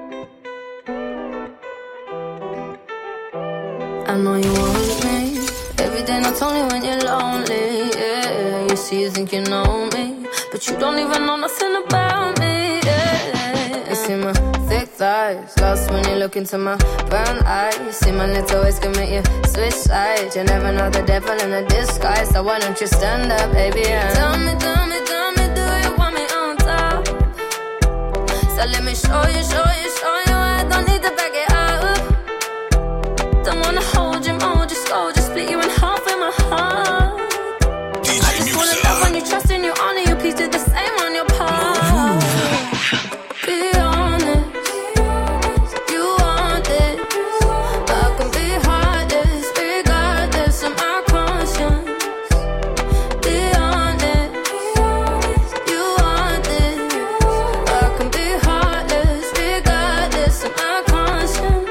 I know you want me. Every day not only when you're lonely, yeah. You see you think you know me, but you don't even know nothing about me, yeah. You see my thick thighs, lost when you look into my brown eyes. See my little ways can make you switch sides. You never know the devil in a disguise, so why don't you stand up, baby, and tell me, do you want me on top? So let me show you, I don't need to back it up. Don't wanna hold you, mold you, slow, just split you in half in my heart. DJ I just wanna love when you trust and you honor you, please do the same on your part. Be honest, you want this. I can be heartless, regardless of my conscience. Be honest, you want this. I can be heartless, regardless of my conscience.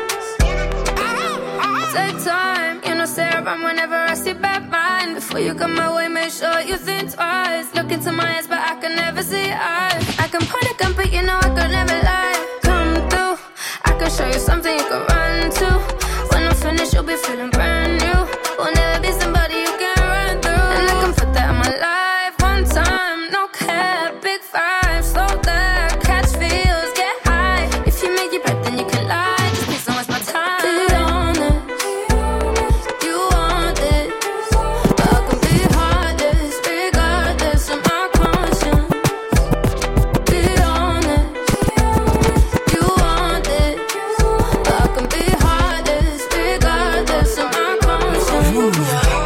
Take time, you know, stay around whenever I see bad mind. Before you come my way, make sure you think twice. Look into my eyes, but I can never see eyes. I can point a gun, but you know I could never lie. Come through, I can show you something you can run to. When I'm finished, you'll be feeling brand new. Will never be somebody you can run through. And I can put that in my life one time. No cap, big five, slow that, catch feels, get high. If you make your breath, then you can lie. Just please don't waste my time. Be honest, you want this. I can be heartless, regardless of my conscience. Be honest, you want this. I can be heartless, regardless of my conscience.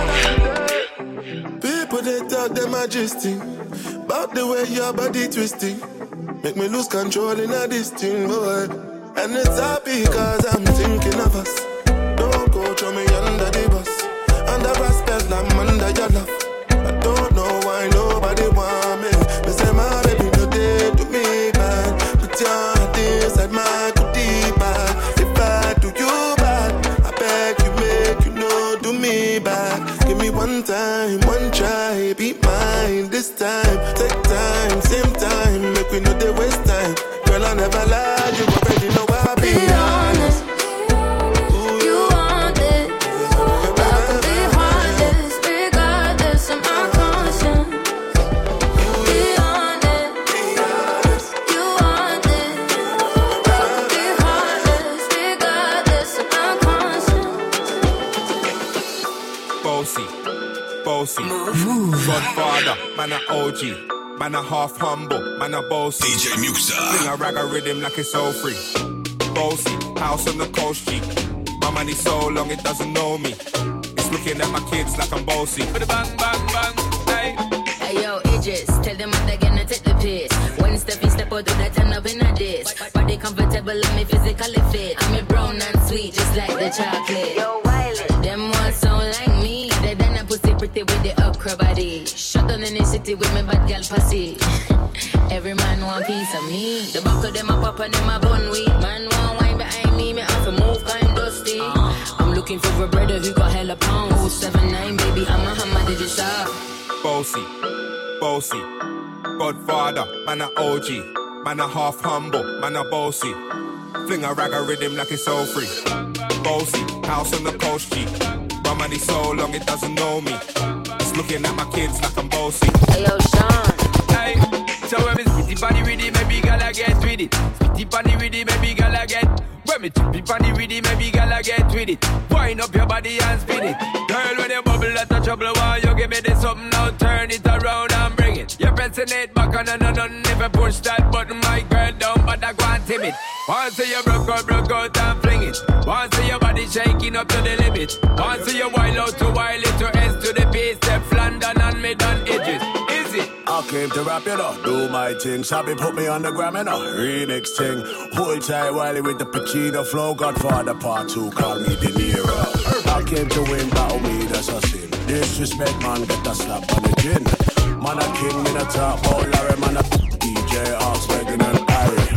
People they talk them majesty about the way your body twisting, make me lose control in a this thing, boy. And it's happy cause I'm thinking of us. Don't go throw me under the bus. Under respect, I'm under your love. I don't know why nobody want me. But say my baby no day to me bad. Put your heart inside my goodie bag. If I do you bad, I beg you make you know do me bad. Give me one time, one try, be mine this time. Take time, same time, make we know they waste time. Girl, I never lied, you already know I be honest. You want it. I can be heartless, regardless of my conscience. Be honest. You want it. I can be heartless, regardless of my conscience. Bossy, Godfather, man a OG, man a half humble, man a bossy. DJ Musa, sing a rag a rhythm like it's so free. Bossy, house on the coast G. My money so long it doesn't know me. It's looking at my kids like I'm bossy. Bang, bang, bang, hey. Hey yo, Idris, tell them what they're gonna take the piss. When Steffi step out, do that turn up in a diss. Body comfortable and me physically fit. I'm a brown and sweet, just like the chocolate. Yo, Wiley, them ones sound like me. They done a pussy pretty with the upcra body. Shut down in the city with me bad girl pussy. Every man want piece of me. The back of them a pop and them a bun weed. Man want wine behind me have to move kind dusty. I'm looking for a brother who got hella pound. 079, baby, I'm a hammer, did you stop? Bossy, Godfather, man a OG, man a half humble, man a bossy. Fling a rag a rhythm like it's so free. Bossy, house on the coast G. My money so long it doesn't know me. It's looking at my kids like I'm bossy. Hey yo, Sean. Hey, so when me spitty body with it, maybe gala get with it. Spitty body with it, maybe gala get. When me chippy body with it, maybe gala get with it. Wind up your body and spin it. Girl, when you bubble at the trouble, why you give me this something now? Turn it around and bring it. You're pressing it back on and on. Never push that button, my girl, down, but I go and timid. Once you broke out and fling it. Once your body shaking up to the limit. Once you wild out to wild it to S to the base, step London and mid on edges. Is it? I came to rap, you know, do my thing. Sabi put me on the gram, you know, remix thing. Hold tight, Wiley with the Pacino flow. Godfather part 2, call me De Niro. I came to win, battle me, that's a sin. Disrespect, man, get a slap on the chin. Man a king, in a top, oh Larry, man a DJ, Ox, Megan and Harry.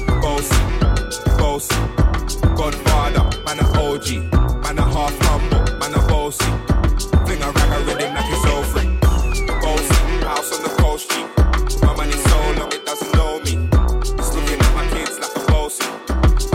Bossy, Godfather, man a OG, man a half humble, man a bossy. Fling a rag a rhythm like it's so free. Bossy, house on the coast G. My money so long it doesn't know me. It's looking at my kids like a bossy.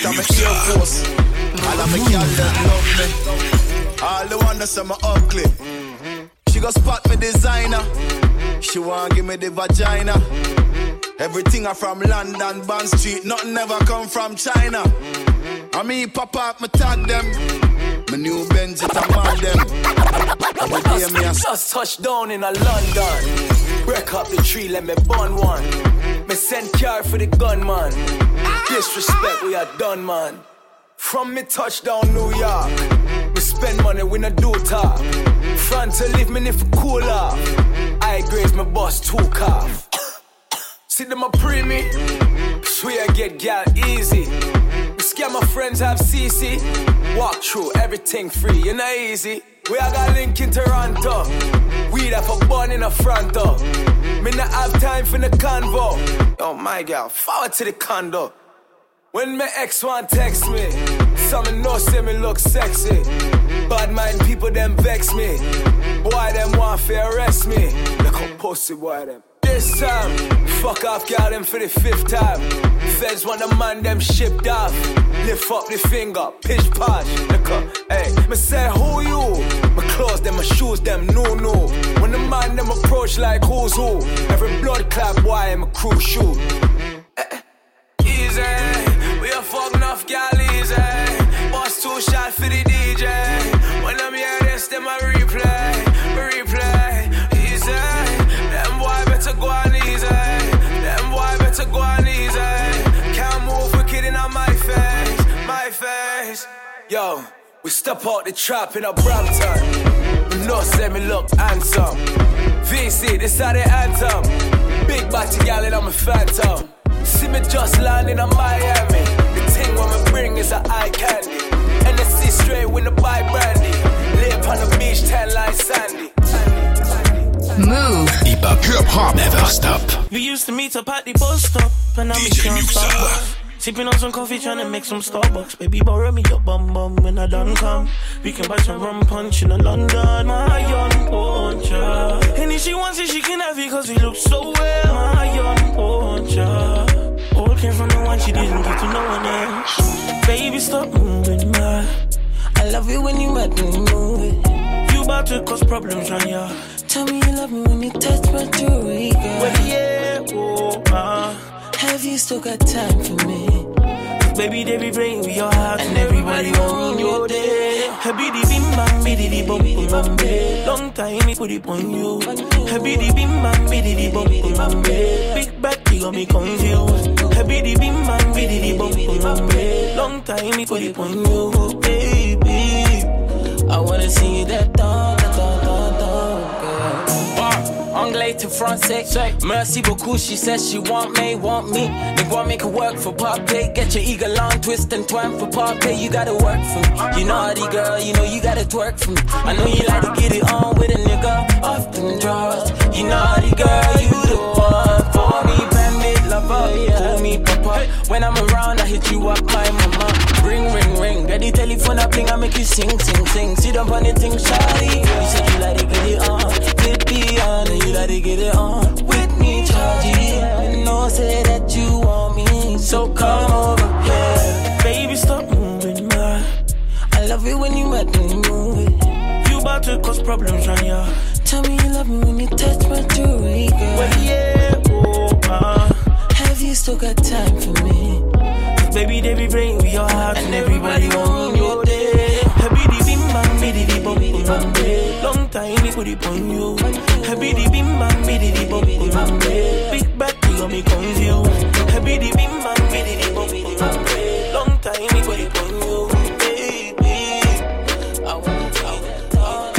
it on my Air Force. All of my girl that love me. All the one that say me ugly. She go spot me designer. She want give me the vagina. Everything I from London, Bond Street. Nothing ever come from China. I mean pop up, me tag them. My new Benz, it a mad them. Just touched down in a London. Break up the tree, let me burn one. Me send car for the gunman. Disrespect, we are done, man. From me touchdown New York. We spend money, we not do talk. Front to leave me if cool off. I graze my boss too calf. See them a pre me. Swear I get gal easy. We scare my friends have CC. Walk through everything free, you know easy. We all got link in Toronto. Weed have a bun in the front door. Me not have time for the convo. Oh my girl, forward to the condo. When my ex want text me, some know say me look sexy. Bad mind people them vex me. Boy them want to arrest me. Look how pussy boy them. This time, fuck off girl them for the 5th time. Feds want the man them shipped off. Lift up the finger, pitch posh. Look up, hey, me say who you? My clothes them, my shoes them, no. When the man them approach like who's who? Every blood clap boy and my crew shoot. Easy, we a fuck enough gal easy. Boss 2 shot for the DJ. When I'm here this, them a replay. Easy, them boy better go on easy. Them boy better go on easy. Can't move wicked in on my face. Yo, we step out the trap in a Brampton. You know say me look handsome. VC, this how the anthem. Big body gal and I'm a phantom. See me just landing on Miami. The thing when me bring is a eye candy. NSC straight with the buy brandy. Lay up on the beach, 10 like Sandy. Move. Hip hop never stop. We used to meet up at the bus stop, and now we can't stop. Sipping on some coffee, trying to make some Starbucks. Baby, borrow me your bum when I done come. We can buy some rum punch in London, my young puncher. And if she wants it, she can have it, cause we look so well, my young puncher. All came from the one she didn't get to no one else. Baby, stop moving, man. I love it when you make me move it. You about to cause problems on ya. Tell me you love me when you touch my jewelry, girl. Well, yeah, have you still got time for me? Baby, they be playing with your heart and everybody on your day. Habidi bim bam bididi bum bum bam. Long time me put it on you. Habidi bim bam bididi bum bum bam. Big back you got me confused. Habidi bim bam bididi bum bum bam. Long time me put it on you, baby. I wanna see that girl. Anglais to français, merci beaucoup. She says she want me. Nigga make her work for parquet. Get your eagle on, twist and twine for parquet. You gotta work for me. You naughty girl, you know you gotta twerk for me. I know you like to get it on with a nigga off them drawers. You naughty girl, you the one for me. Bandit lover, call me papa. When I'm around, I hit you up, my mama. Ring, get the telephone up, I make you sing. Sit up on the thing, shawty. You said you like to get it on, get me on, and you like to get it on with me, Charlie. I know say that you want me, so come over here. Baby, stop moving, man. I love it when you make me move it. You about to cause problems on ya. Tell me you love me when you touch my jewelry, girl. Well, yeah, have you still got time for me? Baby, they be playing with your heart and everybody on your day. Habidi bim bam bididi bum bum bam. Long time we put it on you. Habidi bim bam bididi bum bum bam. Big back you got me confused. Habidi bim bam bididi bum bam bam. Long time we put it on you, baby. I wanna tell that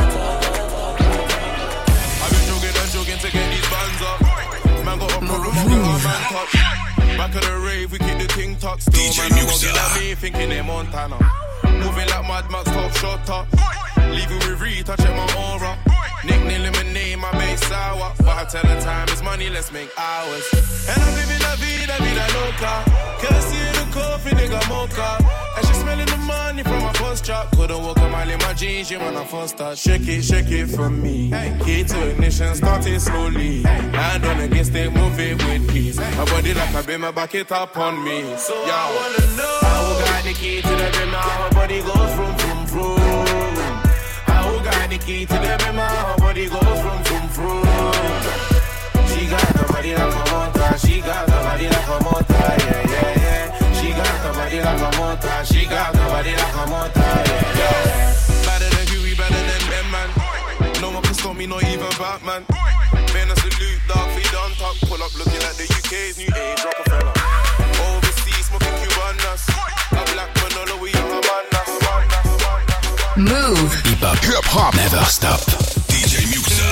I've been jogging to get these bands up. Man got a problem, I'll get our man top. Back of the rave, we keep the ting talk still. DJ man, I'm looking at me, thinking they're Montana. Moving like Mad Max, top shot top. Leaving with retouch at my aura. Nickname lemonade, my base sour. But I tell the time is money, let's make hours. And I'm living la vida loca. Can't see the coffee, nigga mocha. And she smelling the money from my first drop. Couldn't walk a mile in my jeans, you when I first start. Shake it for me. Key to ignition, start it slowly. Hand on against it, move it with peace. A body like a bimmer, back it up on me. So yo, I wanna know how got the key to the bimmer, how her body goes vroom vroom vroom. How got the key to the bimmer, how her body goes vroom vroom vroom. She got the body like a motor, she got the body like a motor, yeah, yeah, yeah. She got the body like a motor, she got the body like a motor, yeah, yeah. Better than Huey, better than them, man. No one can stop me, not even Batman. Man, a salute, dog, feed on top. Pull up looking at the UK's new age Rockefeller. Overseas, smoking Cubanas. A black Manolo, we are a man. Move. Hip hop never stop. DJ Muxa.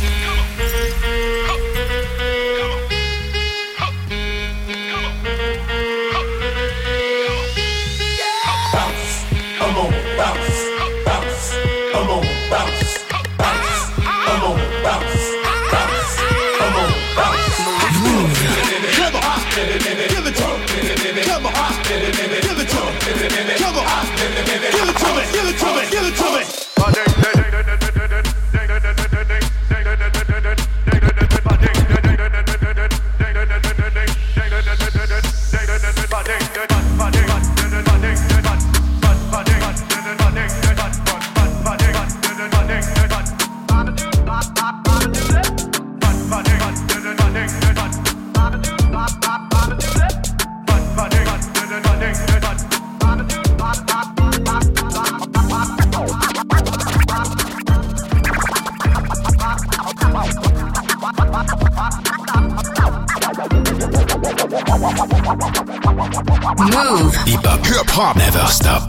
Move. Hip hop never stop.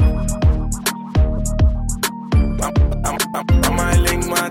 I might link my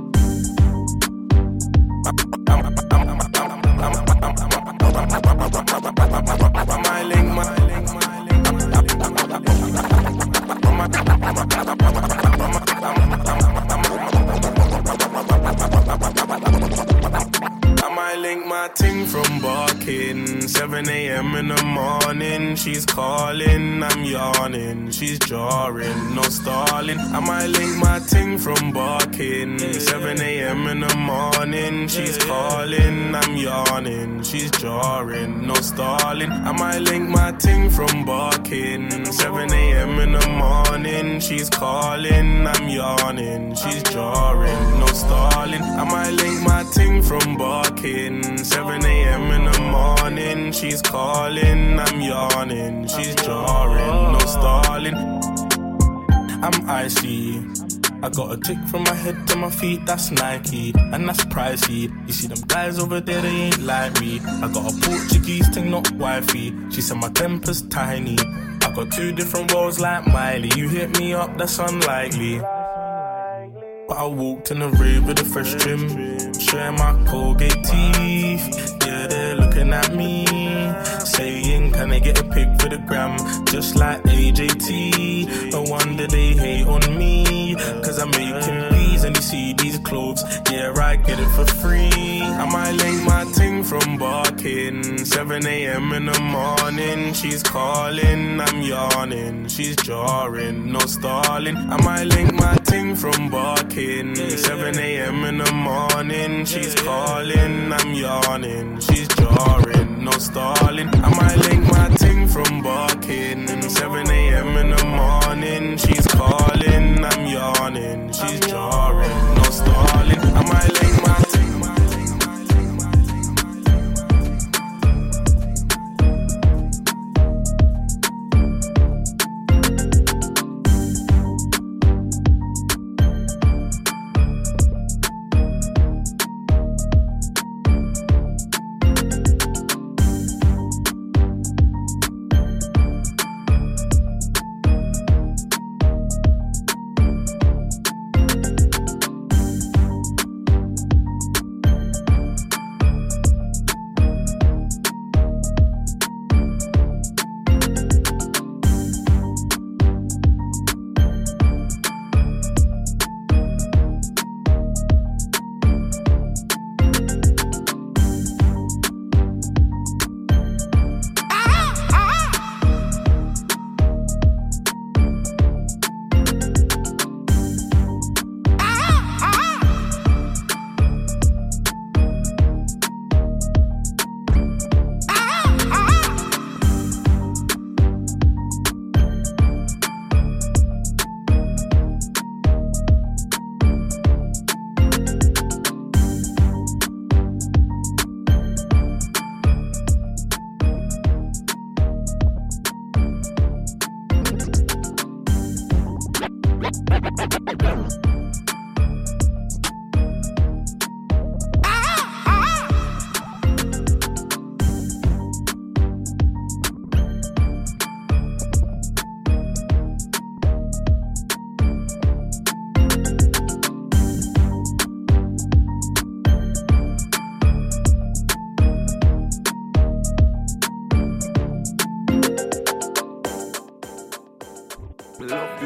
ting from barking. 7 a.m. in the morning. She's calling, I'm yawning. She's jarring, no stalling. I might link my ting from barking. 7 a.m. in the morning. She's calling, I'm yawning. She's jarring, no stalling. I might link my ting from barking. 7 a.m. in the morning. She's calling, I'm yawning. She's jarring, no stalling. I might link my ting from barking. 7 a.m. in the morning. She's calling, I'm yawning. She's jarring, no stalling. I'm icy. I got a tick from my head to my feet, that's Nike, and that's pricey. You see them guys over there, they ain't like me. I got a Portuguese thing, not wifey. She said my temper's tiny. I got 2 different roles like Miley. You hit me up, that's unlikely. But I walked in the rave with a fresh trim, showing my Colgate teeth. Yeah, they're looking at me, saying, can I get a pic for the gram? Just like AJT. No wonder they hate on me, cause I'm making bees and you see these clothes. Yeah, I get it for free. I might link my ting from barking. 7 a.m. in the morning. She's calling, I'm yawning. She's jarring, no stalling. I might link my ting from barking. 7 a.m. in the morning. She's calling, I'm yawning. She's jarring, no stalling. I might link my ting from barking. 7 a.m. in the morning. She's calling, I'm yawning. She's jarring, no stalling. I might link my ting.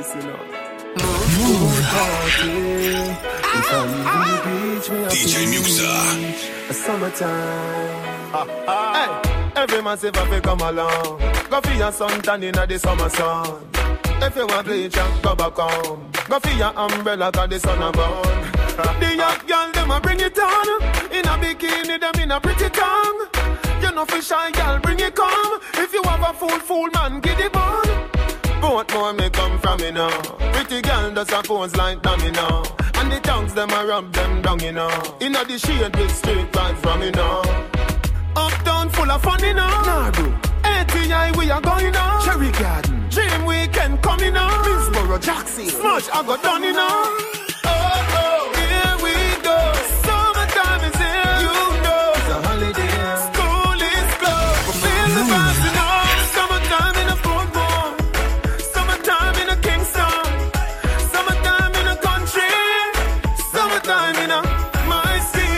this, you know. Move. If I leave the beach, me DJ Muxa. A summertime. Hey, every man say if come along, go for your sun tan inna the summer sun. If you want bleach, go back home. Go for your umbrella 'cause the sun a burn. The young girl them a bring it on. In a bikini, them in a pretty tongue. You know for shy girl, bring it come. If you have a fool man, get it on. Both more may come from me now. Pretty girl does a pose like dummy now. And the tongues them a rub them down, you know. Inna the shade with straight vibes from me now. Uptown full of fun, you know. Nardo, ATI we are going now. Cherry Garden, Dream Weekend coming now. Middlesboro, Jackson, Smush I got done, you know. Oh, here we go. Summertime is here, you know. It's a holiday. School is closed. Feel the vibes, you know. Summertime in a football. Summertime in a Kingston. Summertime in a country. Summertime in a my city.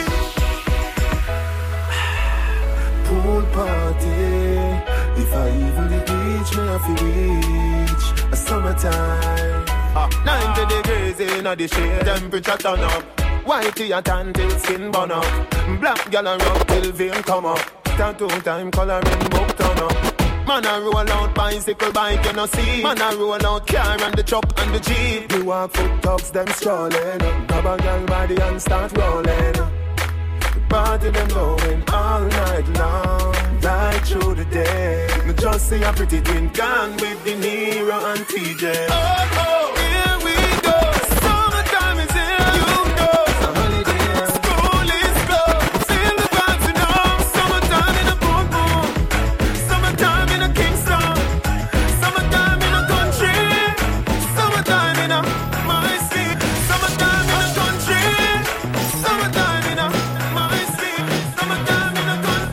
Pool party. If I even the beach, me have to reach a summertime. 90 degrees in the shade, temperature turn up. Whitey and tan till skin burn up. Black gal and rock till vein come up. Tattoo time coloring book turn up. Man a roll out bicycle bike you no see. Man a roll out car and the truck and the jeep. You walk foot tops them strolling. Grab a gal body and start rolling. The party them going all night long. Right through the day. Me just see a pretty twin gone with De Niro and TJ. Oh, here we go. Summertime is here, you know. It's a holiday. School is closed. Feel the vibes, you know. Summertime in a boom. Summertime in a Kingston. Summertime in a country. Summertime in a my city. Summertime in a country. Summertime in a my city. Summertime in a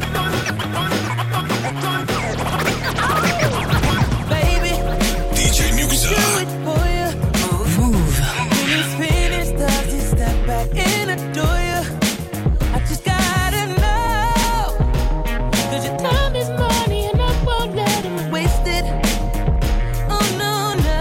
Baby, DJ Muxa. do it for you. Move. When it's finished, does he step back in and adore you? I just gotta know. 'Cause your time is money and I won't let him waste it. Oh no, no.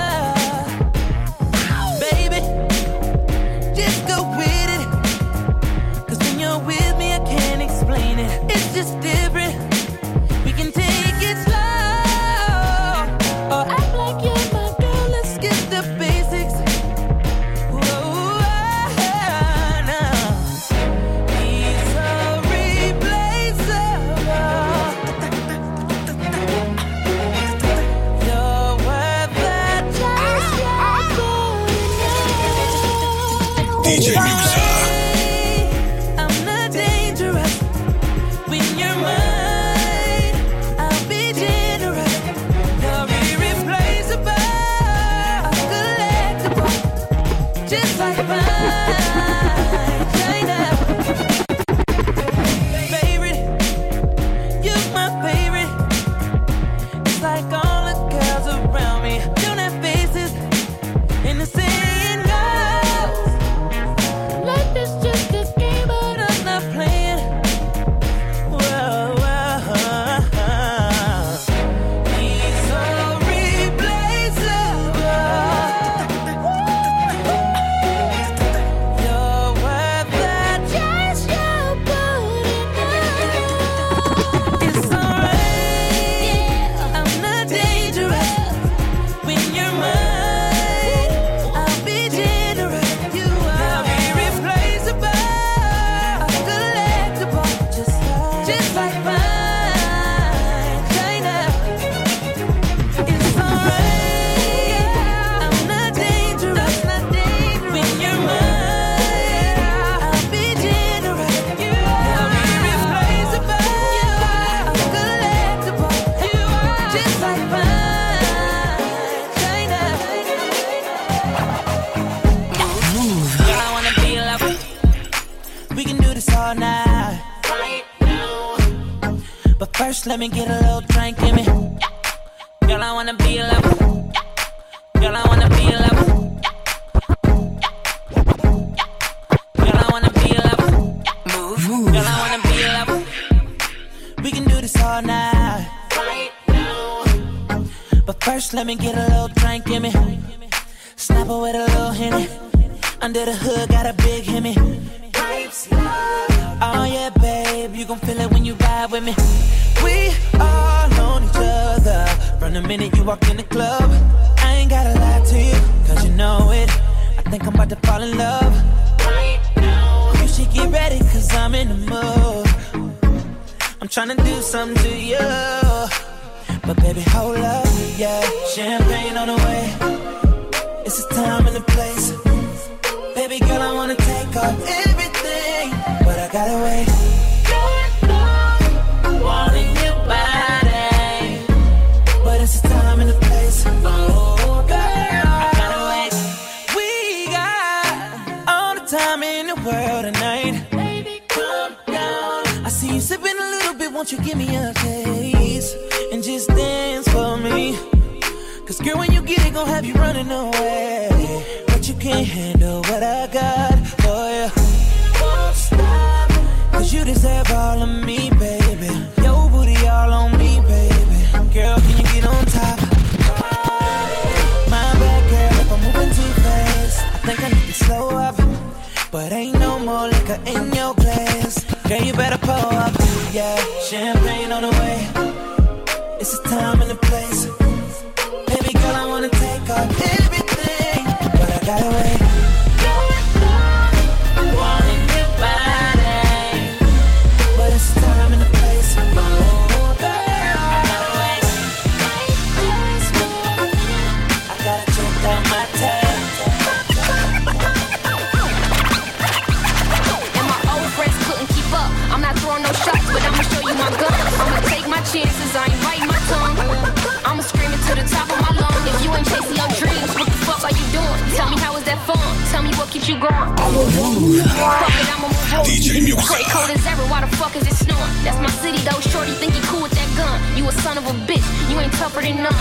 Baby, just go with it. 'Cause when you're with me, I can't explain it. It's just different. We can take it slow. Or act like you're my girl, let's skip the basics. Whoa, no. He's so replaceable. You're worth the chance you're putting in. DJ Muxa. I'm not dangerous. When you're mine, I'll be generous. You're irreplaceable, collectible, just like mine. China. Favorite, you're my favorite. It's like all the girls around me don't have faces, and the saying goes, life is just a game, but I'm not playing. Whoa, whoa. He's so replaceable. You're worth the chance you're putting in. It's alright, I'm not dangerous. When you're mine, I'll be generous. You are irreplaceable, collectible, just like mine. China. It's alright, I'm not dangerous. When you're mine, I'll be generous. You are irreplaceable, collectible, just like mine. China. Girl, I wanna be like, we can do this all night. But first, let me get a little drink in me. Girl, I wanna be like, girl, I wanna be like, girl, I wanna be like, girl, I wanna be like, we can do this all night. But first, let me get a little drink in me. Snapper with a little Henny. Under the hood, got a big Hemi. Oh yeah, babe, you gon' feel it when you ride with me. We all on each other from the minute you walk in the club. I ain't gotta lie to you, cause you know it. I think I'm about to fall in love right now. You should get ready, cause I'm in the mood. I'm tryna do something to you, but baby, hold up, yeah. Champagne on the way. It's the time and the place. Baby girl, I wanna take off everything, but I gotta wait. Wanting your body, but it's the time and the place. Oh, girl, I gotta wait. We got all the time in the world tonight. Baby, calm down. I see you sipping a little bit, won't you give me a taste and just dance for me? Cause girl, when you get it, gon' have you running away. But you can't handle what I got for you. Won't stop, cause you deserve all of me, baby. Your booty all on me, baby. Girl, can you get on top? My bad, girl, if I'm moving too fast. I think I need to slow up, but ain't no more liquor in your glass. Girl, you better pull up, yeah. Champagne on the way. It's the time and the place. Baby girl, I wanna take off everything, but I gotta wait. Wanting your body, but it's the time and the place. Oh, girl, I gotta wait. I gotta check out my tab. And my old friends couldn't keep up. I'm not throwing no shots, but I'ma show you my gun. I'ma take my chances, I ain't biting my tongue. I'ma scream it to the top of my lungs. If you ain't chasing your dreams, what the fuck are you doing? Tell me how is that fun? Tell me what keeps you going. Fuck it, I'ma move on. DJ Muxxa. Great cold as ever, why the fuck is it snowing? That's my city though, shorty think you cool with that gun. You a son of a bitch, you ain't tougher than none.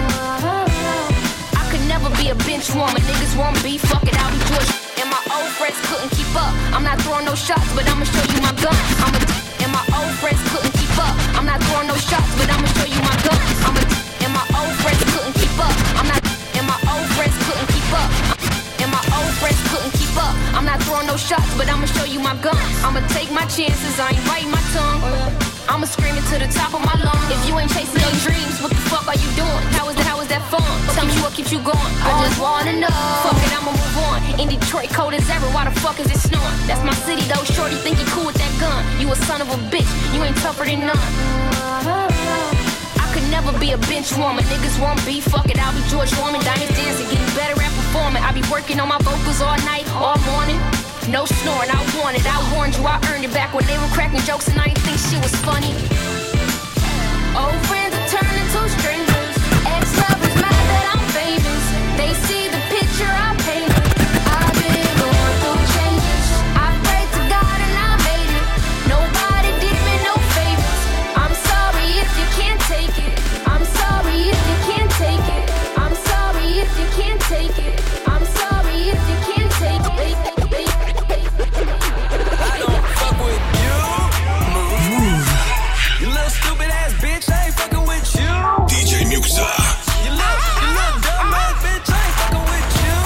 I could never be a bench warmer, niggas won't be. Fuck it, I'll be George. And my old friends couldn't keep up. I'm not throwing no shots, but I'ma show you my gun. And my old friends couldn't keep up. I'm not throwing no shots, but I'ma show you my gun. And my old friends couldn't keep up. I'm not. And my old friends couldn't keep up. And my old friends couldn't keep up. I'm not throwing no shots, but I'ma show you my gun. I'ma take my chances, I ain't biting my tongue. I'ma scream it to the top of my lungs. If you ain't chasing your dreams, what the fuck are you doing? How is that fun? Tell me what keeps you going. I just wanna know. Fuck it, I'ma move on. In Detroit, cold as ever, why the fuck is it snowing? That's my city though, shorty think you cool with that gun. You a son of a bitch, you ain't tougher than none. I could never be a bench warmer, niggas won't be. Fuck it, I'll be George Foreman, Diamond dancing, getting better at performing. I be working on my vocals all night, all morning. No snoring, I want it, I warned you, I earned it back when they were cracking jokes and I didn't think shit was funny. Old friends are turning to strangers. Ex-lovers mad that I'm famous. They see the picture I painted. I've been going through changes. I prayed to God and I made it. Nobody did me no favors. I'm sorry if you can't take it. I'm sorry if you can't take it. I'm sorry if you can't take it. I'm sorry if you can't take it. I don't fuck with you. Move. You little stupid ass bitch, I ain't fucking with you. DJ Muxxa. You little dumb ass bitch, I ain't fucking with you.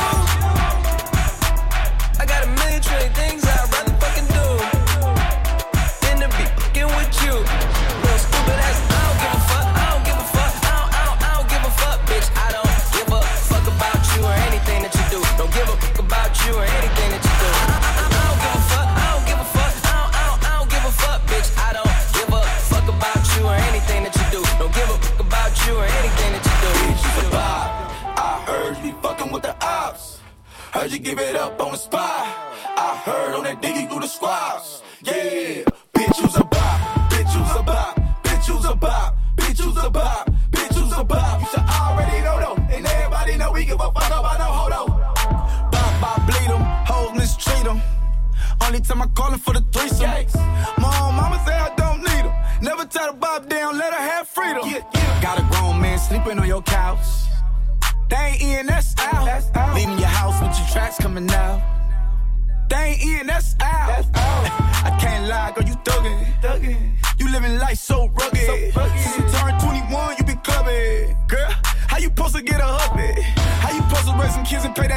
I got a million trillion things I'd rather fucking do than to be fucking with you. Little stupid ass, I don't give a fuck, I don't give a fuck, I don't give a fuck, bitch. I don't give a fuck about you or anything that you do. Don't give a fuck about you or anything that you do. I don't give a fuck, I don't give a fuck, I don't give a fuck, bitch. I don't give a fuck about you or anything that you do. Don't give a fuck about you or anything that you do. Bitch, you a vibe. I heard you be fucking with the ops. Heard you give it up on the spot. I heard on that diggy through the squads. Yeah, bitch, you's a bop. Bitch, you's a bop. Bitch, you's a bop. Bitch, you's a bop. Bitch, you's a bop. You should already know though. And everybody know we give a fuck about no hold-o. Bop, bleed them. Hoes mistreat them. Only time I callin' for the threesome. Yikes. Mama say I don't need them. Never tie the bob down, let her have freedom. Yeah. Got a grown man sleeping on your couch. They ain't in, that's out. Leaving your house with your tracks coming out. They ain't in, that's out. I can't lie, girl, you thuggin'. You living life so rugged. Since you turned 21, you been clubbing. Girl, how you supposed to get a hubby? How you supposed to raise some kids and pay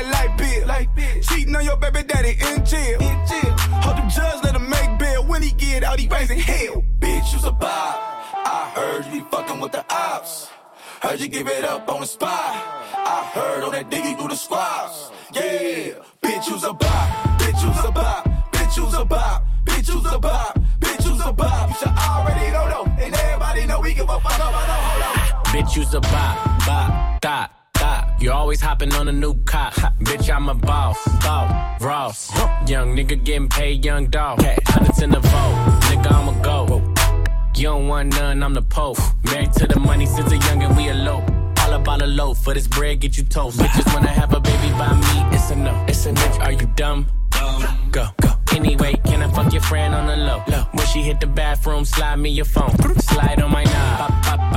baby daddy in jail. Hope the judge let him make bail. When he get out, he raising hell. Bitch, you's a bop. I heard you be fucking with the ops. Heard you give it up on the spot. I heard on that diggy through the squads. Yeah, bitch, you's a bop. Bitch, you's a bop. Bitch, you's a bop. Bitch, you's a bop. Bitch, you's a bop. You should already know, and everybody know we give a fuck about no hold on. Bitch, you's a bop, bop, dot. You always hopping on a new cop. Bitch, I'm a boss, Ross. Young nigga getting paid, young dog. Hundreds in the vote, nigga, I'ma go. You don't want none, I'm the Pope. Married to the money since a youngin', we elope. All about a loaf, for this bread, get you toast. Bitches wanna have a baby by me, it's a no. It's a bitch, are you dumb? Go. Anyway, can I fuck your friend on the low? When she hit the bathroom, slide me your phone. Slide on my knob.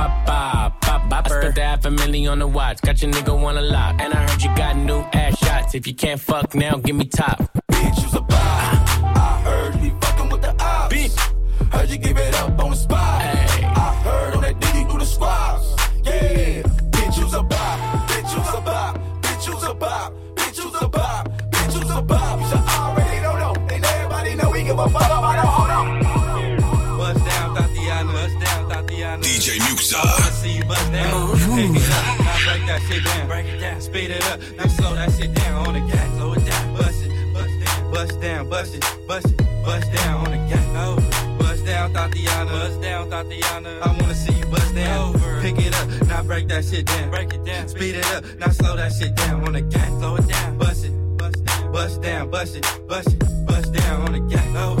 I spent $500,000 on the watch. Got your nigga wanna lock. And I heard you got new ass shots. If you can't fuck now, give me top. Bitch, you's a bop. I heard you be fucking with the ops. Bitch. Heard you give it up on the spot. Hey. I heard on that diggy through the squads. Yeah. Bitch, you's a bop. Bitch, you's a bop. Bitch, you's a bop. Bitch, you's a bop. Bitch, you's a bop. You should already know, and everybody know we give a fuck about no hold on. Bust down, Tatiana. Bust down, Tatiana. DJ Muxa. I see you bust down. Pick it up. Now break that shit down. Break it down. Speed it up. Now slow that shit down on the gas. Slow it down. Bust it. Bust down. Bust it. Bust it. Bust down on the gas. Over. Bust down, Tatiana. Bust down, Tatiana. I wanna see you bust down. Over. Pick it up. Now break that shit down. Break it down. Speed it up. Now slow that shit down on the gas. Slow it down. Bust it. Bust down. Bust it. Bust it. Bust down on the gas. Over.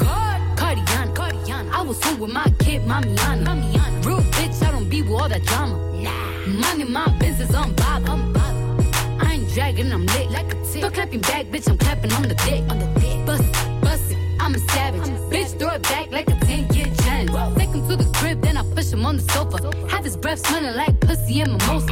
Cardiana. I was home with my kid, Mamiana. Real bitch, I don't be with all that drama. Money, my business, I'm Bob. I ain't dragging, I'm lit like a tick. Don't clapping back, bitch, I'm clapping on the dick. Bust it, I'm a savage. Bitch, throw it back like a 10-year challenge. Take him to the crib, then I push him on the sofa. Have his breath smelling like pussy and mimosa.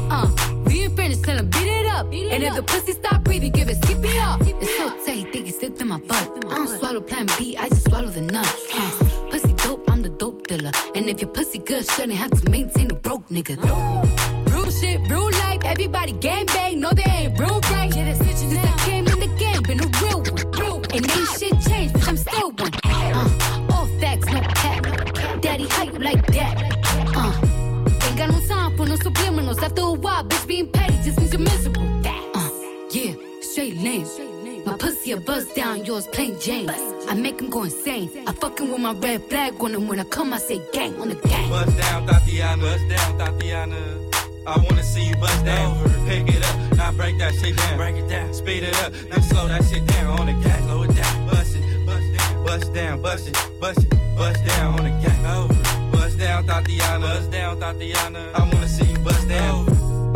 We ain't finished, tell him beat it up. And if the pussy stop breathing, give it CPR. It's so tight, think it slipped in my butt. I don't swallow plan B, I just swallow the nut. Pussy dope, I'm the dope dealer. And if your pussy good, shouldn't have to maintain a broke nigga. Real shit, real life, everybody gang bang. No, they ain't real right. Since I came in the game, been a real one. And ain't shit changed, bitch, I'm still one. All facts, no cap. Daddy hype like that. Ain't got no time for no subliminals. After a while, bitch, being petty just means you're miserable. Yeah, straight lane. My pussy a buzz down, yours plain Jane. I make him go insane. I fucking with my red flag on him. When I come, I say gang on the gang. Bust down, Tatiana. Bust down, Tatiana. I wanna see you bust down. Pick it up, now break that shit down. Break it down, speed it up, now slow that shit down on the gas. Slow it down, bust it, bust down, bust it, bust it, bust down on the gas. Bust down, Tatiana. Bust down, Tatiana. I wanna see you bust down.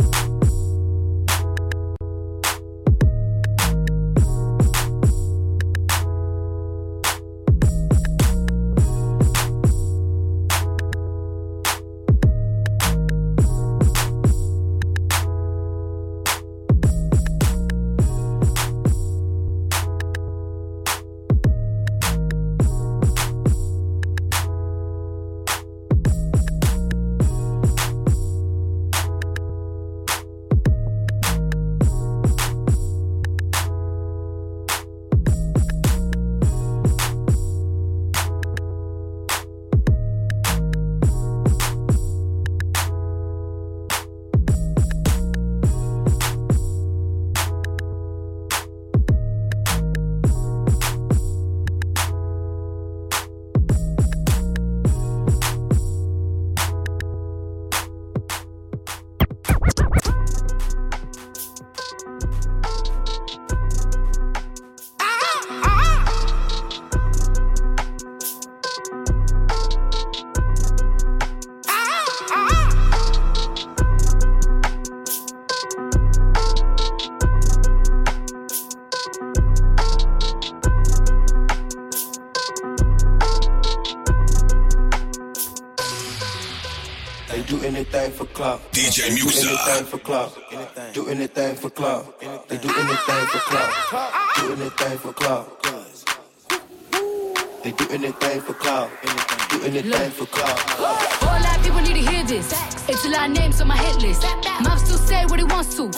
anything for clout. DJ Muxa. Anything for clout. Do anything for clout. They do anything for clout. Do anything for clout. They do anything for clout. Do anything for clout. All lot of people need to hear this. It's a lot of names on my hit list. Mom still say what he wants to.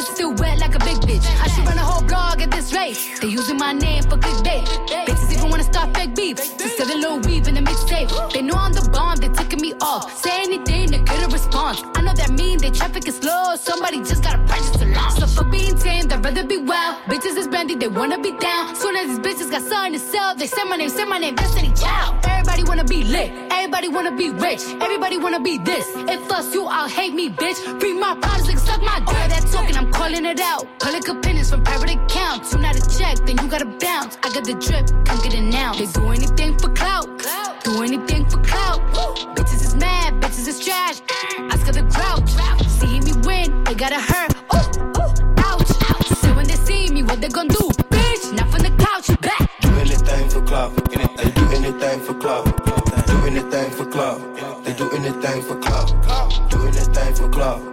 pussy still wet like a big bitch. I should run a whole blog at this rate. They using my name for clickbait. Bitches even wanna start fake beef. To sell a little weave in the mixtape. They know I'm the bomb, they ticking me off. Say anything to get a response. I know that mean they traffic is slow. Somebody just gotta purchase the launch. So for being tame, they'd rather be wild. Bitches is brandy, they wanna be down. Soon as these bitches got something to sell, they say my name, Destiny Child. Everybody wanna be lit, everybody wanna be rich, everybody wanna be this. If us you all hate me, bitch. Free my problems, like suck my dick. That talking, I'm calling it out. Public opinions from private accounts. You not a check, then you gotta bounce. I got the drip, come get it now. They do anything for clout, do anything for clout. Bitches is mad, bitches is trash. Ask her the grouch. Seeing me win, they gotta hurt. Ouch. So when they see me, what they gon' do? Bitch, not from the couch, back. Do anything for clout. They do anything for clout. Do anything for clout. They do anything for clout. Do anything for clout.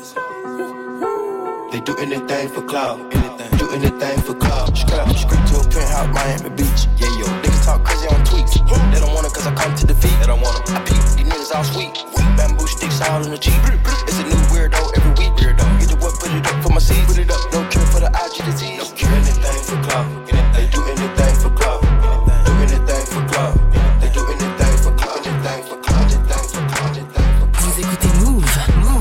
They do anything for clout. Do anything for clout. Script to a penthouse, Miami Beach. Yeah, yo, niggas talk crazy on tweets. They don't want it cause I come to defeat. They don't want it. I peep, these niggas all sweet. Bamboo sticks all in the cheap. It's a new weirdo every week. Get the what, put it up for my seeds. Put it up, no care for the IGDT. Do anything for clout. They do anything for clout. Do anything for clout. They do anything for clout. Anything for clout. Anything for clout. Vous écoutez Move.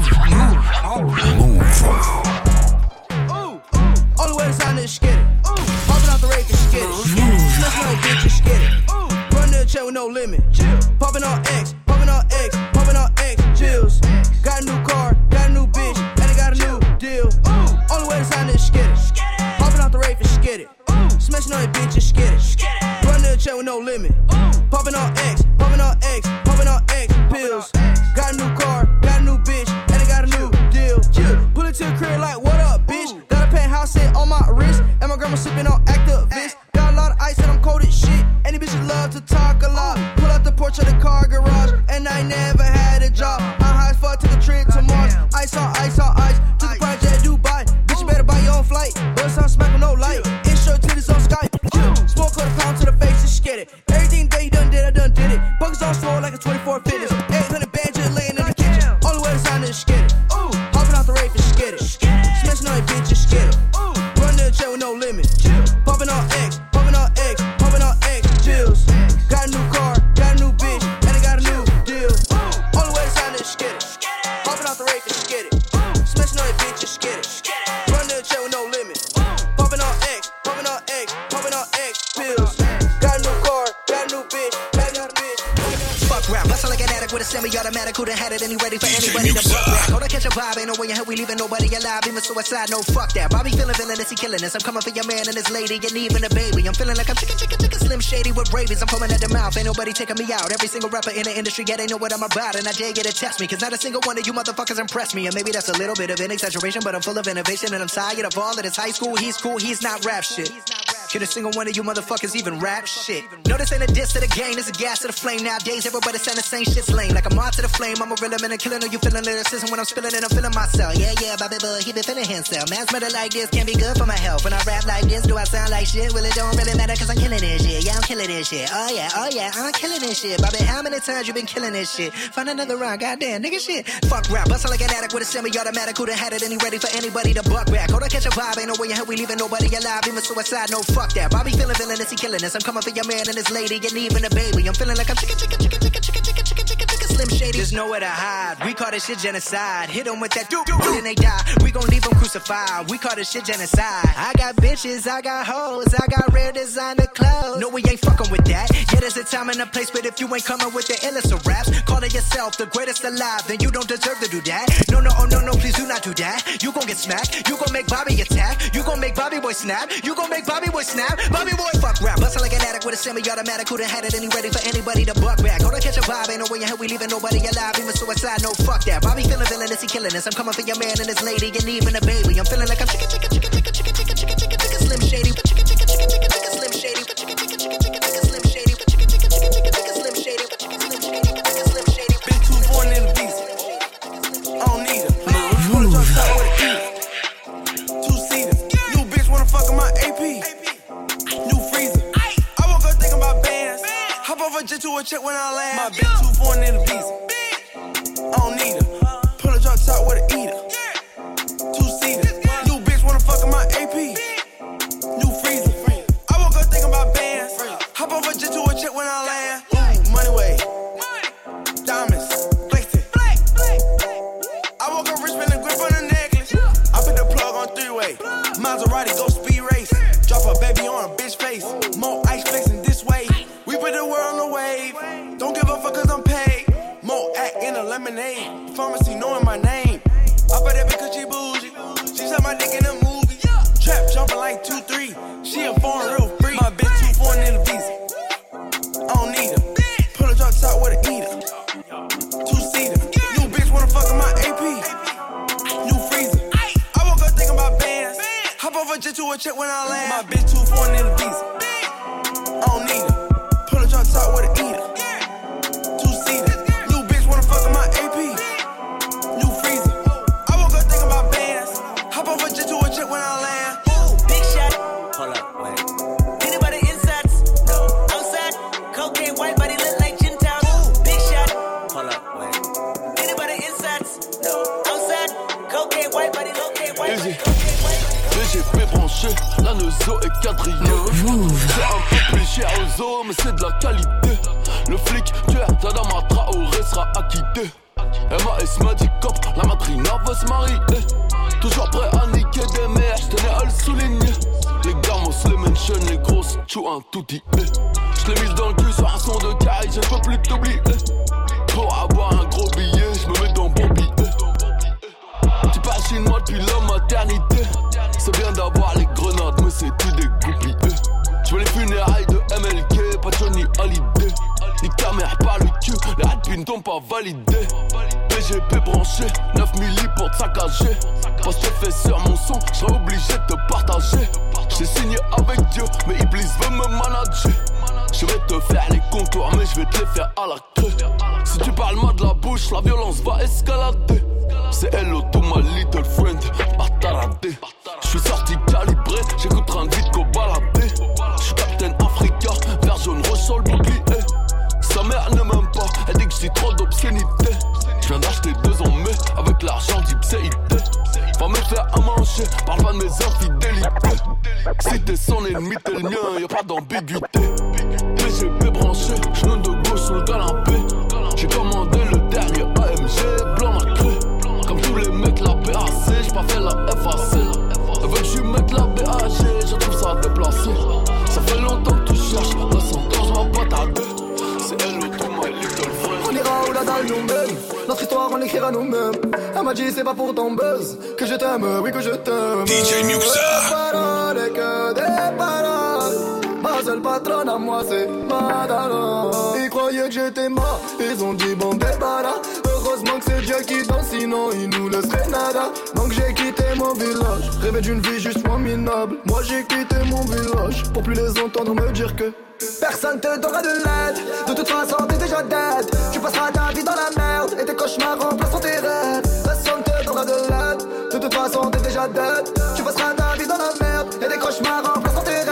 Only way to sign this, get it. Popping out the rake and get it. Smelling like bitches, get it. Run to the chair with no limit. Popping on X, popping on X, popping on X. Chills. Got a new car, got a new bitch, and I got a new deal. Only way to sign this, get it. Popping out the rake and get it. Smashing on that bitches, get it. Run to the chair with no limit. Popping on X, popping on X, popping on X. Pills. Got a new car, got a new bitch, and I got a new deal. Pull it to the crib like, what up, bitch? Got a penthouse set on my wrist, and my grandma sipping on Actavis. Got a lot of ice and I'm cold as shit. Any bitches love to talk a lot. Pull out the porch of the car garage, and I never had a job. I'm high as fuck, took a trip to Mars. Ice on ice on ice. Took a project Dubai. Bitch, you better buy your own flight. But it's on smack with no light. Intro titties on Skype. Smoke on the pound to the face, just get it. Everything that you done did, I done did it. Buckets on swole like a 24 fitness. 800 bands just laying in the kitchen. Only way to sign this, get it. Hopping out the rape, just get it. Smashing on that bitch, just get it. Run to the chair with no limit. Popping on X, popping on X, popping on X. Chills. Got a new car, got a new bitch, and I got a new deal. Only way to sign this, get it. Popping out the rape, just get it. Smashing on that bitch, just get it. Run to the chair with no limit. Popping on X, popping on X, popping on X. Pills. Got a new car, got a new bitch, and I got a bitch. Fuck rap, bustle like an addict with a semi-automatic. Who done had it and he ready for anybody to fuck rap. Hold on, catch a vibe, ain't no way in hell we leaving nobody alive. Even suicide, no fuck that. Bobby feeling villainous, he killing us. I'm coming for your man and his lady, and even a baby. I'm feeling like I'm chicken Slim Shady with rabies. I'm foaming at the mouth, ain't nobody taking me out. Every single rapper in the industry, yeah, they know what I'm about. And I dare you to test me, cause not a single one of you motherfuckers impress me. And maybe that's a little bit of an exaggeration, but I'm full of innovation. And I'm tired of all of this high school. He's cool, he's not rap shit. Can a single one of you motherfuckers even rap shit? No, this ain't a diss to the game, this a gas to the flame. Nowadays, everybody saying the same shit's lame. Like I'm on to the flame, I'm a real man and killing. Are you feeling lyricism when I'm spilling it? I'm feeling myself. Yeah, Bobby Bud, he been feeling himself. Man's murder like this can't be good for my health. When I rap like this, do I sound like shit? Well, it don't really matter cause I'm killing this shit. Yeah, I'm killing this shit. Oh yeah, I'm killing this shit. Bobby, how many times you been killing this shit? Find another round, goddamn, nigga shit. Fuck rap, bustle like an addict with a semi-automatic. Who done had it and he ready for anybody to buck back. Hold on, catch a vibe, ain't no way in hell we leaving nobody alive. Even suicide, no fuck that. Bobby feeling villainous, he killing us. I'm coming for your man and his lady, and even a baby. I'm feeling like I'm chicken Slim Shady. There's nowhere to hide. We call this shit genocide. Hit them with that doo then they die. We gon' leave them crucified. We call this shit genocide. I got bitches, I got hoes, I got rare designer clothes. No, we ain't fucking with that. Yeah, there's a time and a place, but if you ain't coming with the illest of raps, calling yourself the greatest alive, then you don't deserve to do that. No, please do not do that. You gon' get smacked. You gon' make Bobby attack. You gon' make Bobby boy snap. You gon' make Bobby boy snap. Bobby boy fuck rap. Bustle like an addict with a semi-automatic. Who done had it and he ready for anybody to buck back. Hold on, catch a vibe. Ain't no way in hell we leaving nobody alive. Even suicide, no fuck that. Bobby feeling villainous, he killing us. I'm coming for your man and his lady, and even a baby. I'm feeling like I'm chicken Slim Shady. Slim Shady. Slim Shady. Slim Shady. Been too born in the beast. I don't need her. Two-seater. New bitch wanna fuck on my AP. New freezer. I woke up thinking about bands. Hop over just to a check when I land. My bitch too born in the beast. I don't need her. Pull a drop top with an eater. Two-seater. New bitch a lemonade. Pharmacy knowing my name. I bet that because she bougie. She said my dick in a movie. Trap jumping like 2-3. She a foreign real free. My bitch too foreign in the visa. I don't need her. Pull a drop top with a eater. 2-seater. New bitch wanna fuck in my AP. New freezer. I woke up thinking about bands. Hop off a jet to a check when I land. My bitch too foreign in the visa. I don't need her. Pull a drop top with a eater. 2-seater. New bitch wanna fuck in my AP. New freezer. I woke up thinking about bands. Hop off a jet to a check when I land. Ooh, big shot. Hold up, wait. Anybody insides? No. Outside, cocaine white body look like gin town. Ooh, big shot. Hold up, wait. Anybody insides? No. Outside, cocaine white body, cocaine white body. BGP branché, la Neuzo est quadrillée. C'est un peu plus cher aux os, mais c'est de la qualité. Le flic tueur d'Adama Traoré sera acquitté. MAS m'a dit cop, la madrina va se marier. Toujours prêt à niquer des mères, j'tenais à le souligner. Les gamos, les mentions, les grosses, tchou un touti. J'l'ai mise dans le cul sur un son de caille, je ne peux plus t'oublier. Pour avoir un gros billet, j'me mets dans bon billet. Tu passes chez moi depuis la maternité. C'est bien d'avoir les grenades, mais c'est tout des goupilles. J'veux les funérailles de MLK, pas Johnny Hallyday. Ni caméra par le cul, les rapines t'ont pas validé. PGP branché, 9 milli pour te saccager. Parce que fait sur mon son, j'serais obligé de te partager. J'ai signé avec Dieu, mais Iblis veut me manager. Je vais te faire les contours, mais je vais te les faire à la queue. Si tu parles mal de la bouche, la violence va escalader. C'est hello to my little friend, bataradé. J'suis sorti calibré, j'écoute train de vite qu'au baladé. J'suis Captain Africa, vert jaune rouge sur le bouclier. Sa mère ne m'aime pas, elle dit que j'ai trop d'obscénité. J'viens d'acheter 2 ans mai avec l'argent d'Ipséité. Va me faire à manger, parle pas de mes infidélités. Si t'es son ennemi, t'es le mien, y'a pas d'ambiguïté. PGP branché, genou de gauche sous le canapé. J'ai commandé le dernier AMG, blanc macré. Comme tous les mecs la BAC, j'ai pas fait la FAC. Elle veut que je mette la BAG, je trouve ça déplacé. Ça fait longtemps que tu cherches, la senteur j'm'en pas tarder. C'est hello to my little friend. On ira où la dalle nous-mêmes, notre histoire on l'écrira nous-mêmes. Elle m'a dit c'est pas pour ton buzz que je t'aime, oui que je t'aime. DJ Muxa. Des paroles et que des paroles. Ma seule patronne à moi c'est Madonna. Ils croyaient que j'étais mort, ils ont dit bon débarras. Heureusement que c'est Dieu qui danse, sinon il nous laisserait nada. Donc j'ai quitté mon village, rêvé d'une vie juste moins minable. Moi j'ai quitté mon village, pour plus les entendre me dire que personne te donnera de l'aide. De toute façon t'es déjà dead. Tu passeras ta vie dans la merde et tes cauchemars remplaceront tes rêves. Personne te donnera de l'aide. De toute façon t'es déjà dead. Tu passeras ta vie dans la merde et tes cauchemars remplaceront tes rêves.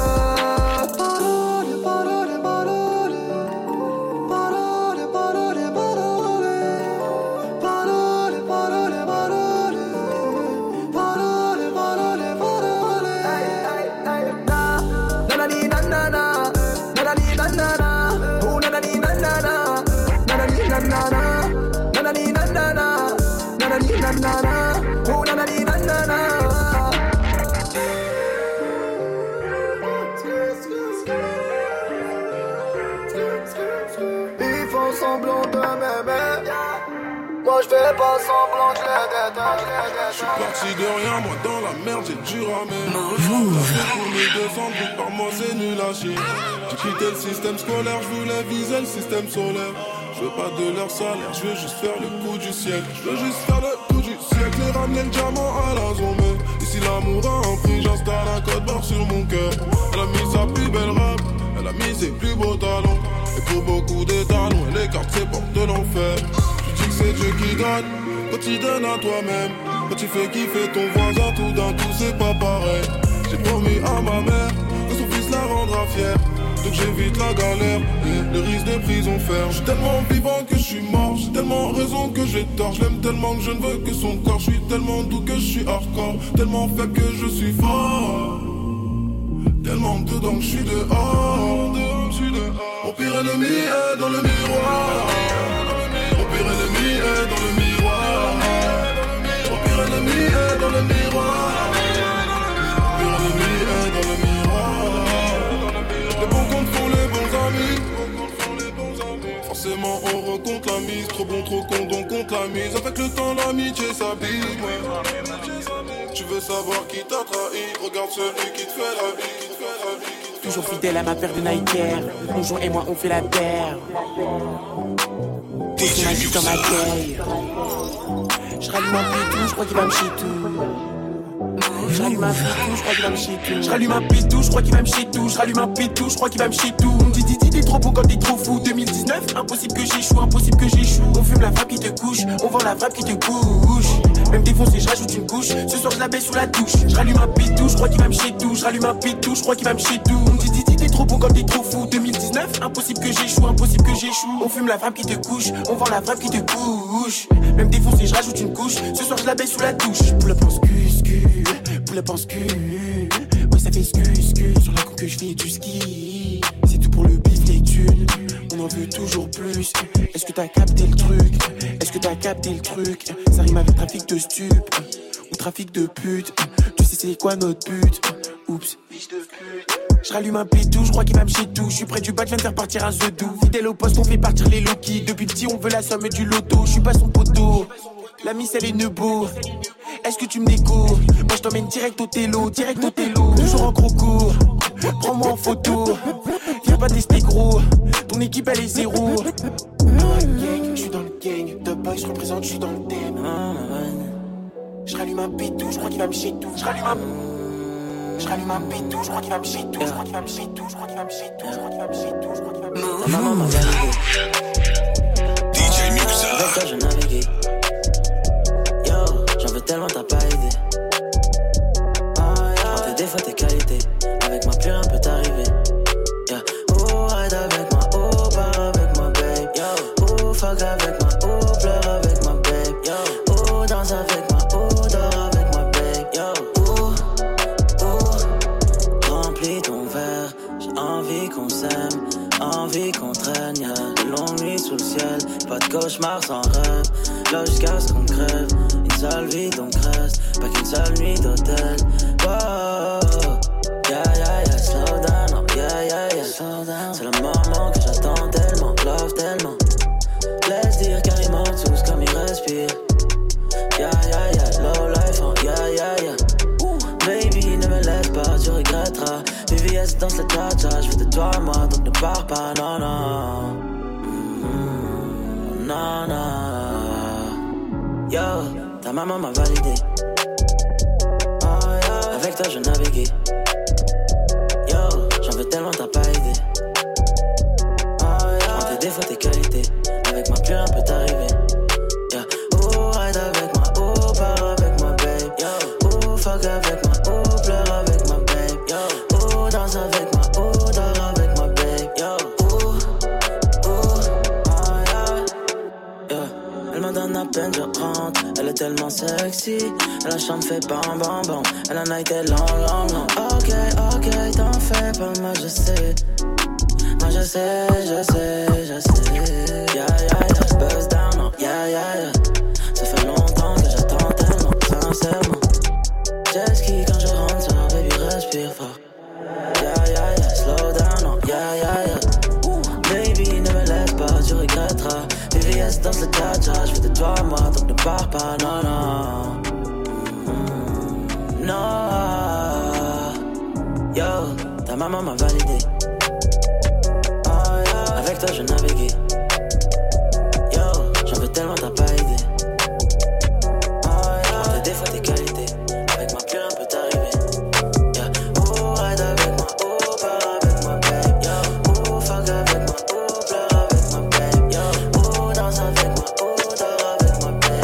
Ils font semblant de m'aimer. Moi je fais pas semblant que je les déteste. J'suis parti de rien, moi dans la merde j'ai dû ramer. Pour me défendre, donc par moi c'est nul à chier. J'ai quitté le système scolaire, je voulais viser le système solaire. Je veux pas de leur salaire, je veux juste faire le coup du siècle. Je veux juste faire le coup du siècle et ramener le diamant à la zone. Ici l'amour a un prix, j'installe un code barre sur mon cœur. Elle a mis sa plus belle robe, elle a mis ses plus beaux talons. Et pour beaucoup des talons, elle écarte ses portes de l'enfer. Tu dis que c'est Dieu qui donne, quand tu donnes à toi-même. Quand tu fais kiffer ton voisin, tout d'un coup c'est pas pareil. J'ai promis à ma mère que son fils la rendra fière. Donc j'évite la galère et le risque de prison ferme. Je suis tellement vivant que je suis mort, j'ai tellement raison que j'ai tort. Je l'aime tellement que je ne veux que son corps. Je suis tellement doux que je suis hardcore, tellement faible que je suis fort. Tellement dedans que je suis dehors. Mon pire ennemi est dans le miroir. Mon pire ennemi est dans le miroir. Mon pire ennemi est dans le miroir. Mon pire ennemi est dans le miroir. Les bons comptes font les bons amis. Forcément on recompte la mise. Trop bon, trop con, donc compte la mise. Avec le temps, l'amitié s'abîme. Tu veux savoir qui t'a trahi? Regarde celui qui te fait la vie, Toujours fidèle à ma paire de Nike Air. Mon jour et moi on fait la paire. Pose ma vie dans ma taille. Je rallume un pitou, je crois qu'il va me chier tout. Je rallume un pitou, je crois qu'il va me chier tout. Je rallume un pitou, je crois qu'il va me chier tout. Je rallume un pitou, je crois qu'il va me chier tout. Dis, t'es trop beau quand t'es trop fou. 2019, impossible que j'échoue, impossible que j'échoue. On fume la frappe qui te couche, on vend la frappe qui te couche. Même défoncé, je rajoute une couche. Ce soir je la baisse sous la douche. Je rallume un pitou, je crois qu'il va me chier tout. Je rallume un pitou, je crois qu'il va me chier tout. Dis, t'es trop beau quand t'es trop fou. 2019, impossible que j'échoue, impossible que j'échoue. On fume la frappe qui te couche, on vend la frappe qui te couche. Même défoncé, je rajoute une couche. Ce soir je la baisse sous la douche. Pour le pense Poulet pense cul, ouais ça fait scu sur la coupe que je fais du ski. C'est tout pour le bif, les thunes, on en veut toujours plus. Est-ce que t'as capté le truc? Est-ce que t'as capté le truc? Ça rime avec trafic de stup ou trafic de pute. Tu sais c'est quoi notre but? Oups, biche de pute. Je rallume un pitou, je crois qu'il va me chier tout. Je suis près du bac, je viens de faire partir un zedou. Fidèle au poste, on fait partir les low-key. Depuis petit, on veut la somme du loto. Je suis pas son poteau, la miss elle est nebo. Est-ce que tu me découvres? Moi je t'emmène direct au télo. Toujours en croco, prends-moi en photo. Viens pas tester gros, ton équipe elle est zéro. Je suis dans le gang, The Boy je représente, je suis dans le thème. Je rallume un pitou, je crois qu'il va me chier tout. Je rallume un pitou, je crois qu'il va me chier tout. Je crois qu'il va me chier tout, je crois qu'il va me chier tout. Je crois qu'il va me chier tout, je crois qu'il va me chier tout. Ta maman m'a validé. DJ Muxa. Avec toi je naviguais. J'en veux tellement t'as pas aidé. Je prends tes défauts, tes qualités. Avec moi plus rien peut t'arriver. Oh ride avec moi, oh pars avec moi babe. Oh fuck avec moi, oh pleure avec moi babe. Oh danse avec moi, oh dors avec moi babe. Remplis ton verre, j'ai envie qu'on s'aime, envie qu'on traîne. Y'a de longues nuits sous le ciel, pas de cauchemar sans rêve. Là jusqu'à ce qu'on crève. Seule vie donc reste, pas qu'une seule nuit d'hôtel. Wow, yeah, slow down, oh, yeah, slow down. C'est le moment que j'attends tellement, love tellement. Laisse dire carrément tous comme il respire. Yeah, low life, oh, yeah. Baby, ne me laisse pas, tu regretteras. VVS danse le cha-cha, je veux de toi à moi, donc ne pars pas, non. Yo. Ta maman m'a validé. Avec toi je naviguais. Yo, j'en veux tellement t'as pas aidé. Prends tes défauts, tes qualités. Avec moi plus rien peut t'arriver. Oh ride avec moi, oh pars avec moi babe. Oh fuck avec moi, oh pleure avec moi babe. Oh danse avec moi, oh dors avec moi babe. Elle me donne à peine je rentre. Elle est tellement sexy, la chambre fait bam bam bam. Elle en a été long. Ok, t'en fais pas, moi je sais. Yeah, buzz down, oh, yeah. Ça fait longtemps que j'attends tellement, sincèrement. Jet ski quand je rentre sur baby respire fort. Yeah, slow down, oh, yeah. Baby ne me laisse pas, tu regretteras. VVS danse le cha-cha, je veux de toi à moi, donc ne pars pas, non. Yo, ta maman m'a validé. Avec toi je naviguais. Yo, j'en veux tellement t'as pas aidé. Prends tes défauts, tes qualités. Avec moi plus rien peut t'arriver. Oh ride avec moi, oh pars avec moi babe. Oh fuck avec moi, oh pleure avec moi babe. Oh danse avec moi, oh dors avec moi babe.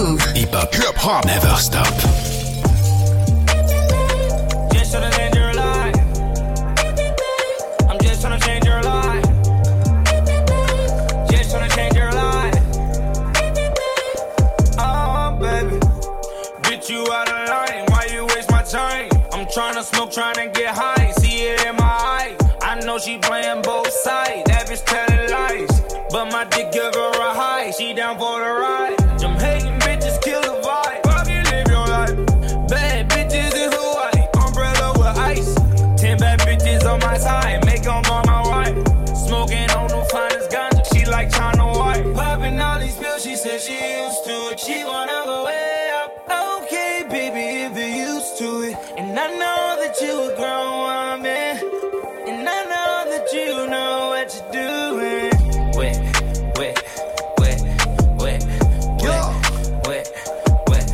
Move. Hip hop never stop. Just tryna change your life. I'm just tryna change your life. Just tryna change your life. Oh, baby. Bitch, you out of line. Why you waste my time? I'm tryna smoke, tryna get high. See it in my eye. I know she playing both sides. That bitch telling lies. But my dick give her a high. She down for the ride. Them hating bitches kill the vibe. Fucking live your life. Bad bitches in Hawaii. Umbrella with ice. 10 bad bitches on my side. Make them on my wife. Smoking on the finest ganja. She like China White. Popping all these pills. She said she used to it. She wanna go way up. Okay, baby, if you're used to it. And I know that you a grown woman. And I know that you know what you're doing. Wet, wet, wet, wet, wet, wet, wet, wet,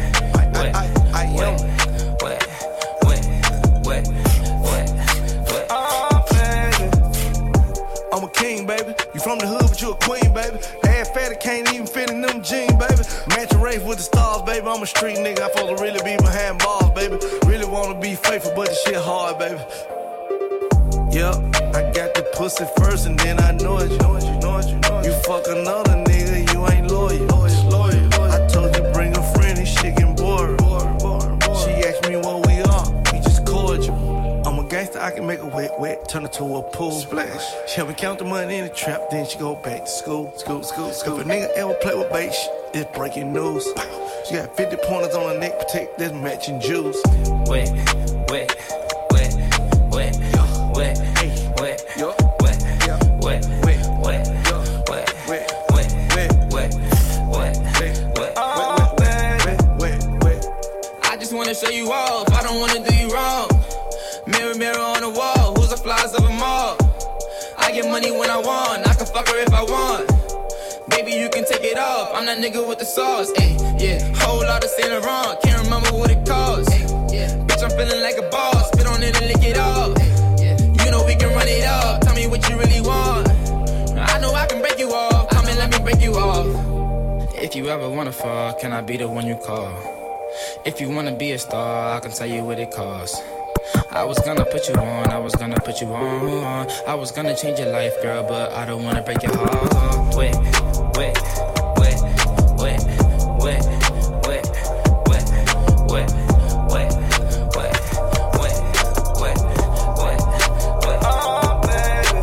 wet, wet, wet. Oh, baby. I'm a king, baby. You from the hood, but you a queen, baby. Ass fatty can't even fit in them jeans, baby. Match a race with the stars, baby. I'm a street nigga. I'm supposed to really be behind bars, baby. Really wanna be faithful, but this shit hard, baby. Yup, I got the pussy first and then I know it. You fuck another nigga, you ain't loyal. I told you bring a friend, this shit getting bored. She asked me what we are, we just cordial. I'm a gangster, I can make a wet, turn it to a pool splash. She help me count the money in the trap, then she go back to school. If a nigga ever play with bait, it's breaking news. She got 50 pointers on her neck, protect this matching jewels. Wet, wet, wet, wet, wet, hey, wet, wet, wet, wet, wet, wet, wet, wet, wet, oh, baby. I just wanna show you off, I don't wanna do you wrong. Mirror, mirror on the wall, who's the flies of them all? I get money when I want, I can fuck her if I want. Baby, you can take it off, I'm that nigga with the sauce, ayy, yeah. Whole lot of Saint Laurent, can't remember what it cost, yeah. Bitch, I'm feeling like a boss, spit on it and lick it off, yeah. You know we can run it up, tell me what you really want. I know I can break you off, come and let me break you off. If you ever wanna fall, can I be the one you call? If you wanna be a star, I can tell you what it costs. I was gonna put you on, I was gonna put you on. I was gonna change your life, girl, but I don't wanna break your heart. Wet, wet, wet, wet, wet, wet, wet, wet, wet, wet, wet, wet, wet, wet. Oh, baby.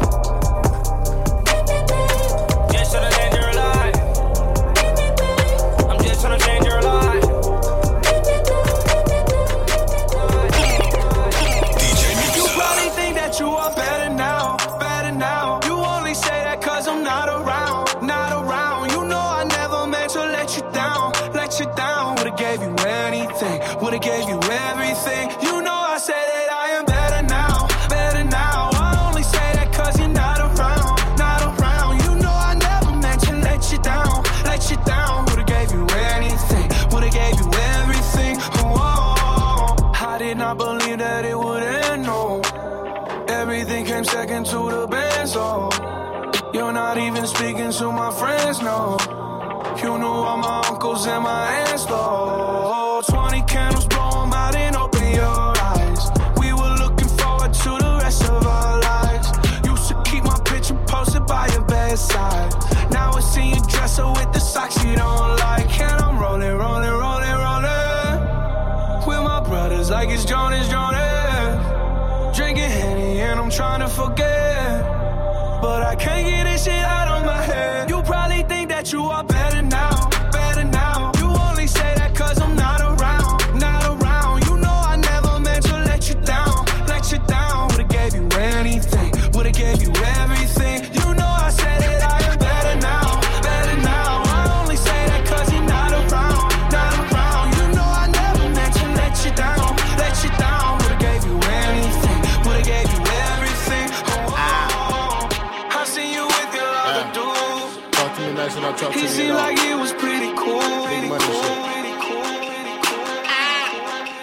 Just tryna change your life. I'm just tryna change your life. You are better now, better now. You only say that cause I'm not around, not around. You know I never meant to let you down, let you down. Would've gave you anything, would've gave you everything. You know I said that I am better now, better now. I only say that cause you're not around, not around. You know I never meant to let you down, let you down. Would've gave you anything, would've gave you everything. Oh, I did not believe that it would end, no. Everything came second to the band, so you're not even speaking to my friends, no. You knew all my uncles and my aunts, though. 20 candles, blow 'em out and open your eyes. We were looking forward to the rest of our lives. Used to keep my picture posted by your bedside. Now I see you dresser with the socks you don't like. And I'm rolling, rolling, rolling, rolling with my brothers like it's Jonas, Jonas. Drinking Henny and I'm trying to forget, but I can't get this shit out of my head. You probably think that you are better now, better now. You only say that cause I'm not around, not around. You know I never meant to let you down, let you down. Would've gave you anything, would've gave you everything. You know I said that I am better now, better now. I only say that cause you're not around, not around. You know I never meant to let you down, let you down. Would've gave you anything, would've gave you everything. I see you with your other dude. Talk to me nice and I'll talk to you. He seemed like it was pretty cool. Big money shit.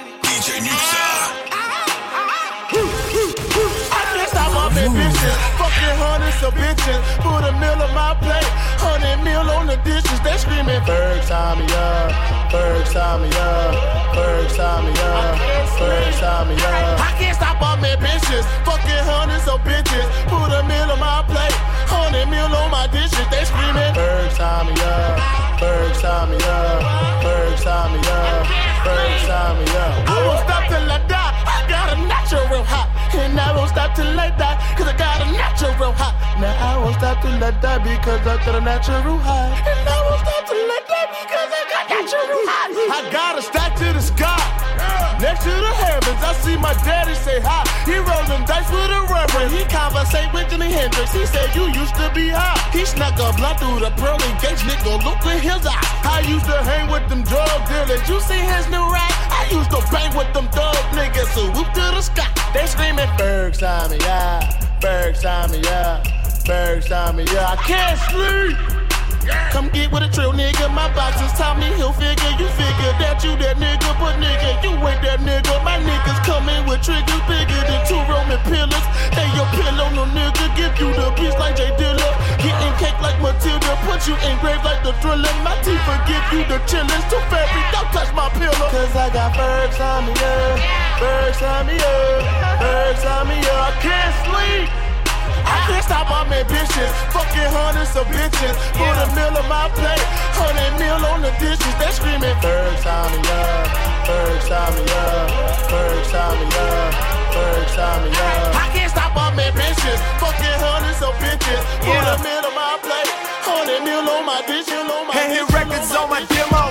I can't stop my baby shit. Fuck Fucking hundreds of bitches, put a meal on my plate. 100 mil on the dishes, they screaming, Ferg, sign me up, Ferg, sign me up, Ferg, sign me up, Ferg, sign me up. I can't stop all my bitches, fucking hundreds of bitches, put a meal on my plate. 100 mil on my dishes, they screaming, Ferg, sign me up, Ferg, sign me up, Ferg, sign me up, Ferg, sign me up. I won't stop till I die, I got a natural high. And I won't stop till I die, cause I got a natural high. Now I won't stop till I die because I got a natural high. And I won't stop till I die because I got natural high. I got a stack to the sky, next to the heavens. I see my daddy say hi. He rolling dice with a reverend. He conversate with Jimi Hendrix. He said you used to be high. He snuck a blunt through the pearly gates. Nigga, look in his eyes. I used to hang with them drug dealers. You see his new rap? I used to bang with them thug niggas. So whoop to the sky. They screaming, Ferg, sign me up, Ferg, sign me up, Ferg, sign me up. I can't sleep. Come get with a trill nigga. My boxes taught me he'll figure. You figure that you that nigga, but nigga, you ain't that nigga. My niggas come in with triggers bigger than 2 Roman pillars. They your pillow, no nigga. Give you the beats like J Dilla. Getting cake like Matilda. Put you in grave like the Thriller. My teeth forgive you the chillers. Too fairy, don't touch my pillow. Cause I got Ferg, sign me up, Ferg, sign me up, Ferg, sign me up. I can't sleep. I can't stop all my bitches, fucking hundreds of bitches. Put a meal on my plate, 100 mil on the dishes. They screaming, Ferg, sign me up, Ferg, sign me up, Ferg, sign me up, Ferg, sign me up. I can't stop all my bitches, fucking hundreds of bitches. Put a meal on my plate, 100 mil on my dishes. And hit records on my demo.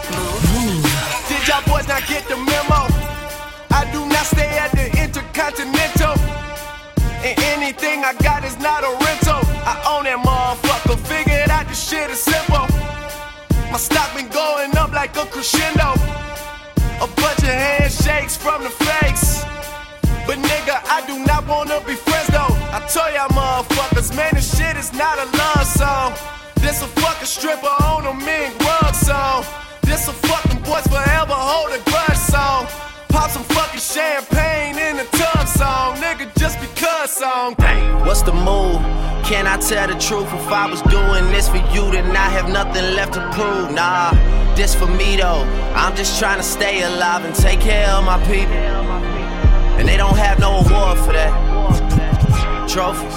Did y'all boys not get the memo? I do not stay at the Intercontinental. And anything I got is not a rental. I own that motherfucker, figured out this shit is simple. My stock been going up like a crescendo. A bunch of handshakes from the fakes. But nigga, I do not wanna be friends though. I told y'all motherfuckers, man, this shit is not a love song. This a fucking stripper on a mink rug song. This a fucking boys forever hold a grudge song. Pop some fucking champagne in the tub song. Nigga, just because song. What's the move? Can I tell the truth? If I was doing this for you, then I have nothing left to prove. Nah, this for me though. I'm just trying to stay alive and take care of my people. And they don't have no award for that. Trophies.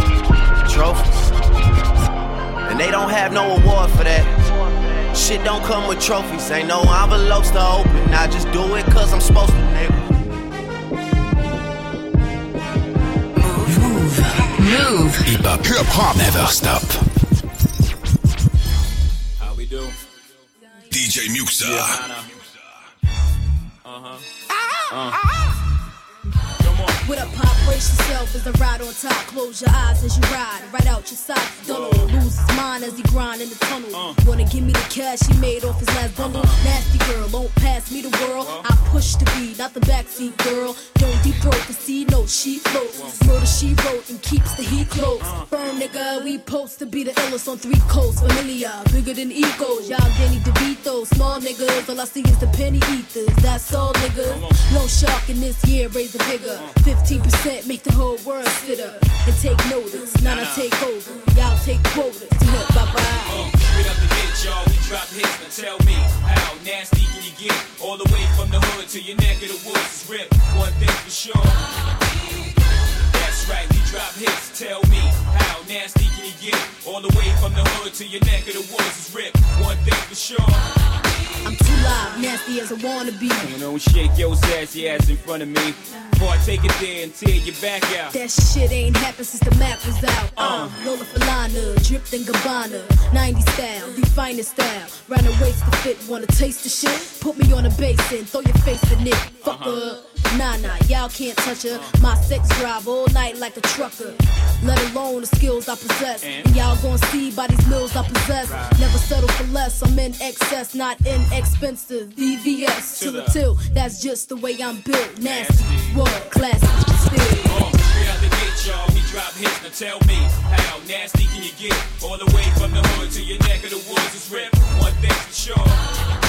And they don't have no award for that. Shit don't come with trophies, ain't no envelopes to open. I just do it cause I'm supposed to, nigga. Move. Hip hop never stop. How we do? DJ Muxa. With a pop, brace yourself as I ride on top. Close your eyes as you ride, right out your side. Don't lose his mind as he grind in the tunnel. Wanna give me the cash he made off his last bundle. Nasty girl, won't pass me the world. I push the beat, not the backseat girl. Don't deep throat the sea, no, she floats. Murder she wrote and keeps the heat close. Firm nigga, we post to be the illest on 3 coasts. Familiar, bigger than egos. Y'all Danny DeVito, small niggas. All I see is the penny eaters. That's all niggas. No shark in this year, raise the bigger. 15% make the whole world sit up and take notice. Now I take over. Y'all take quotas. Bye-bye. Straight up the gate, y'all, we drop hits. Now tell me, how nasty can you get? All the way from the hood to your neck of the woods is ripped. One thing for sure. That's right, we drop hits. Tell me, how nasty can you get? All the way from the hood to your neck of the woods is ripped. One thing for sure. I'm too loud, nasty as I wanna be. You know, shake your sassy ass in front of me. Before I take it there and tear your back out. That shit ain't happened since the map was out. Lola Falana, dripped in Gabbana. 90s style, the finest style. Round the waist to fit, wanna taste the shit? Put me on a basin, throw your face in it. Fuck up. Nah, y'all can't touch her. My sex drive all night like a trucker. Let alone the skills I possess. And y'all gon' see by these mills I possess. Never settle for less, I'm in excess, not inexpensive. VVS to the till, that's just the way I'm built. Nasty, world classic, still. Straight out the gate, y'all, we drop hits. Now tell me, how nasty can you get? All the way from the hood to your neck of the woods is ripped. One thing for sure.